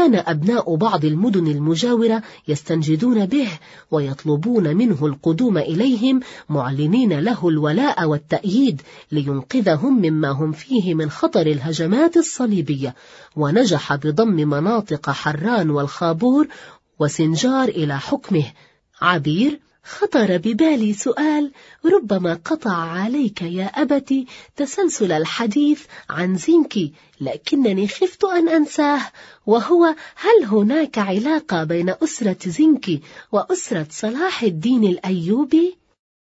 وكان أبناء بعض المدن المجاورة يستنجدون به ويطلبون منه القدوم إليهم معلنين له الولاء والتأييد لينقذهم مما هم فيه من خطر الهجمات الصليبية. ونجح بضم مناطق حران والخابور وسنجار إلى حكمه. عبير: خطر ببالي سؤال ربما قطع عليك يا أبتي تسلسل الحديث عن زنكي، لكنني خفت أن أنساه، وهو: هل هناك علاقة بين أسرة زنكي وأسرة صلاح الدين الأيوبي؟